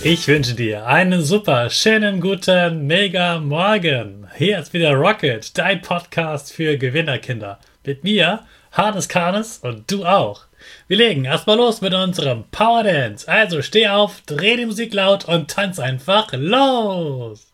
Ich wünsche dir einen super schönen guten Mega Morgen. Hier ist wieder Rocket, dein Podcast für Gewinnerkinder. Mit mir, Hannes Karnes und du auch. Wir legen erstmal los mit unserem Power Dance. Also steh auf, dreh die Musik laut und tanz einfach los.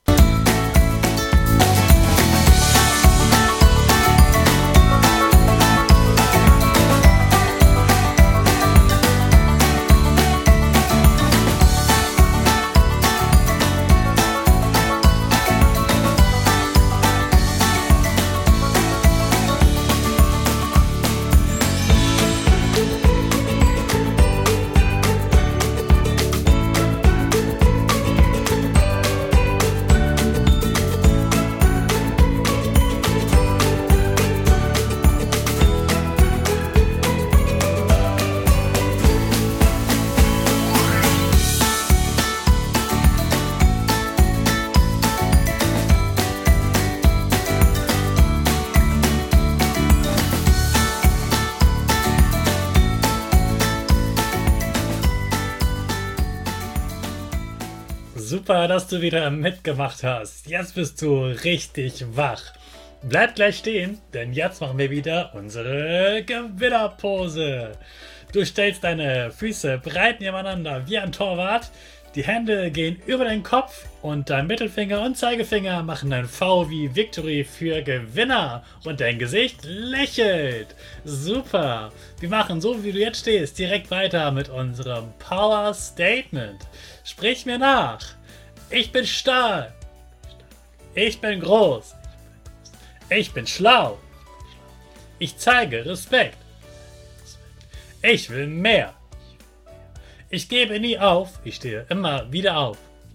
Super, dass du wieder mitgemacht hast. Jetzt bist du richtig wach. Bleib gleich stehen, denn jetzt machen wir wieder unsere Gewinnerpose. Du stellst deine Füße breit nebeneinander wie ein Torwart. Die Hände gehen über den Kopf und dein Mittelfinger und Zeigefinger machen ein V wie Victory für Gewinner. Und dein Gesicht lächelt. Super. Wir machen so, wie du jetzt stehst, direkt weiter mit unserem Power Statement. Sprich mir nach. Ich bin stark. Ich bin groß. Ich bin schlau. Ich zeige Respekt. Ich will mehr. Ich gebe nie auf. Ich stehe immer wieder auf.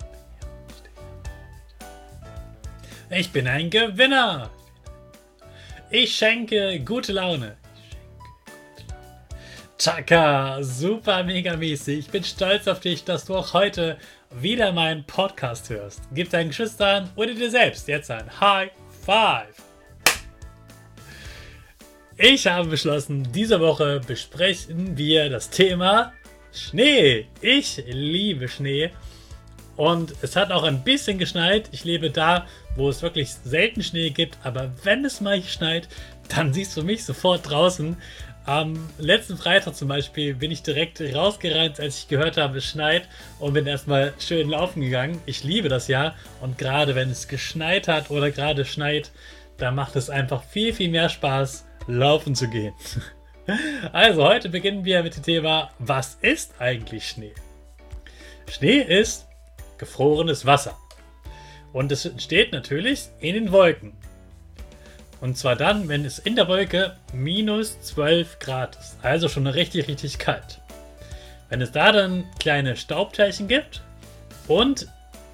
Ich bin ein Gewinner. Ich schenke gute Laune. Chaka, super mega mäßig. Ich bin stolz auf dich, dass du auch heute wieder meinen Podcast hörst. Gib deinen Geschwistern oder dir selbst jetzt ein High Five. Ich habe beschlossen, diese Woche besprechen wir das Thema Schnee. Ich liebe Schnee und es hat auch ein bisschen geschneit. Ich lebe da, wo es wirklich selten Schnee gibt, aber wenn es mal schneit, dann siehst du mich sofort draußen. Am letzten Freitag zum Beispiel bin ich direkt rausgerannt, als ich gehört habe, es schneit und bin erstmal schön laufen gegangen. Ich liebe das ja und gerade wenn es geschneit hat oder gerade schneit, dann macht es einfach viel, viel mehr Spaß, laufen zu gehen. Also heute beginnen wir mit dem Thema, was ist eigentlich Schnee? Schnee ist gefrorenes Wasser und es entsteht natürlich in den Wolken. Und zwar dann, wenn es in der Wolke minus 12 Grad ist. Also schon richtig, richtig kalt. Wenn es da dann kleine Staubteilchen gibt und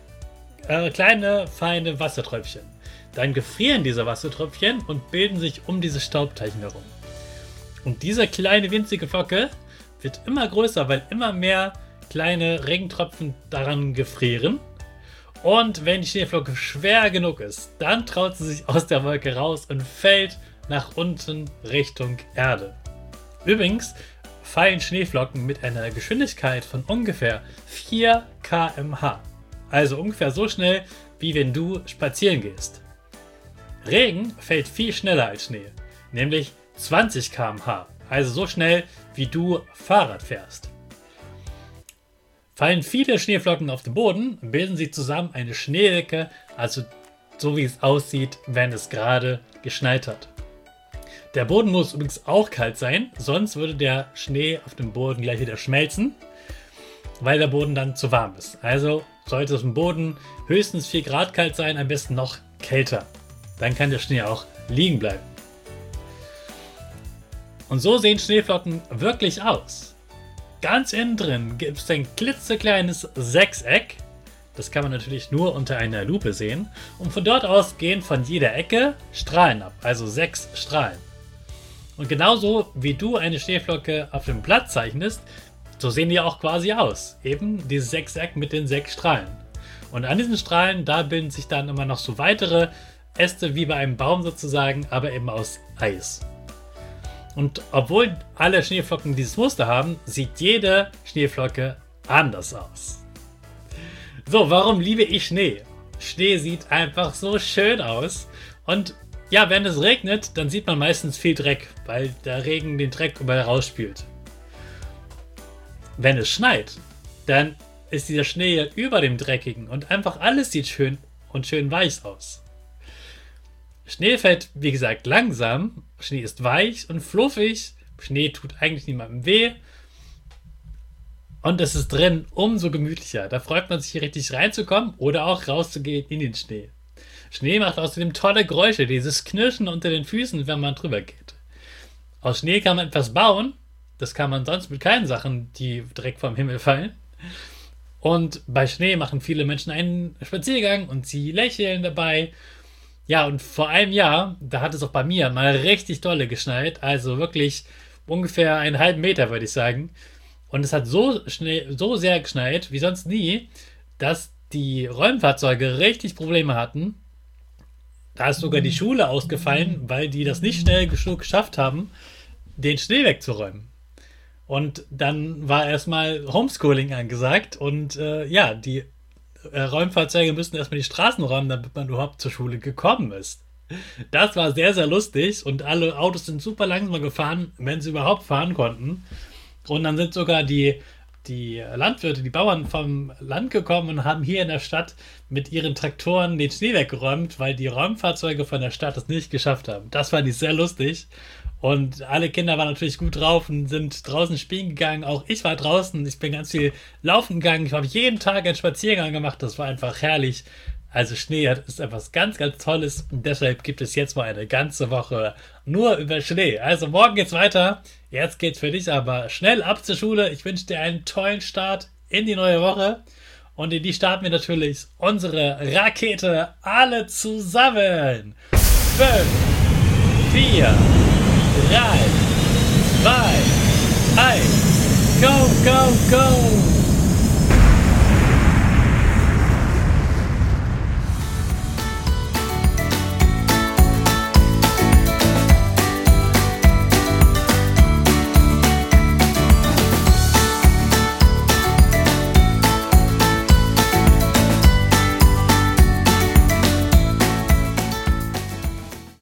kleine, feine Wassertröpfchen, dann gefrieren diese Wassertröpfchen und bilden sich um diese Staubteilchen herum. Und diese kleine winzige Flocke wird immer größer, weil immer mehr kleine Regentropfen daran gefrieren. Und wenn die Schneeflocke schwer genug ist, dann traut sie sich aus der Wolke raus und fällt nach unten Richtung Erde. Übrigens fallen Schneeflocken mit einer Geschwindigkeit von ungefähr 4 km/h. Also ungefähr so schnell, wie wenn du spazieren gehst. Regen fällt viel schneller als Schnee, nämlich 20 km/h. Also so schnell, wie du Fahrrad fährst. Fallen viele Schneeflocken auf den Boden, bilden sie zusammen eine Schneedecke, also so wie es aussieht, wenn es gerade geschneit hat. Der Boden muss übrigens auch kalt sein, sonst würde der Schnee auf dem Boden gleich wieder schmelzen, weil der Boden dann zu warm ist. Also sollte es im Boden höchstens 4 Grad kalt sein, am besten noch kälter. Dann kann der Schnee auch liegen bleiben. Und so sehen Schneeflocken wirklich aus. Ganz innen drin gibt es ein klitzekleines Sechseck. Das kann man natürlich nur unter einer Lupe sehen. Und von dort aus gehen von jeder Ecke Strahlen ab, also 6 Strahlen. Und genauso wie du eine Schneeflocke auf dem Blatt zeichnest, so sehen die auch quasi aus. Eben dieses Sechseck mit den 6 Strahlen. Und an diesen Strahlen, da bilden sich dann immer noch so weitere Äste wie bei einem Baum sozusagen, aber eben aus Eis. Und obwohl alle Schneeflocken dieses Muster haben, sieht jede Schneeflocke anders aus. So, warum liebe ich Schnee? Schnee sieht einfach so schön aus. Und ja, wenn es regnet, dann sieht man meistens viel Dreck, weil der Regen den Dreck überall rausspült. Wenn es schneit, dann ist dieser Schnee ja über dem Dreckigen und einfach alles sieht schön und schön weich aus. Schnee fällt, wie gesagt, langsam. Schnee ist weich und fluffig. Schnee tut eigentlich niemandem weh. Und es ist drin umso gemütlicher. Da freut man sich hier richtig reinzukommen oder auch rauszugehen in den Schnee. Schnee macht außerdem tolle Geräusche, dieses Knirschen unter den Füßen, wenn man drüber geht. Aus Schnee kann man etwas bauen. Das kann man sonst mit keinen Sachen, die direkt vom Himmel fallen. Und bei Schnee machen viele Menschen einen Spaziergang und sie lächeln dabei. Ja, und vor einem Jahr, da hat es auch bei mir mal richtig dolle geschneit. Also wirklich ungefähr einen halben Meter, würde ich sagen. Und es hat so sehr geschneit wie sonst nie, dass die Räumfahrzeuge richtig Probleme hatten. Da ist sogar die Schule ausgefallen, weil die das nicht schnell genug geschafft haben, den Schnee wegzuräumen. Und dann war erstmal Homeschooling angesagt und die Räumfahrzeuge müssen erstmal die Straßen räumen, damit man überhaupt zur Schule gekommen ist. Das war sehr, sehr lustig und alle Autos sind super langsam gefahren, wenn sie überhaupt fahren konnten. Und dann sind sogar die Landwirte, die Bauern vom Land gekommen und haben hier in der Stadt mit ihren Traktoren den Schnee weggeräumt, weil die Räumfahrzeuge von der Stadt es nicht geschafft haben. Das fand ich sehr lustig. Und alle Kinder waren natürlich gut drauf und sind draußen spielen gegangen. Auch ich war draußen. Ich bin ganz viel laufen gegangen. Ich habe jeden Tag einen Spaziergang gemacht. Das war einfach herrlich. Also Schnee ist etwas ganz, ganz Tolles. Und deshalb gibt es jetzt mal eine ganze Woche nur über Schnee. Also morgen geht's weiter. Jetzt geht's für dich aber schnell ab zur Schule. Ich wünsche dir einen tollen Start in die neue Woche. Und in die starten wir natürlich unsere Rakete alle zusammen. 5, 4, 3, 2, 1, go, go, go!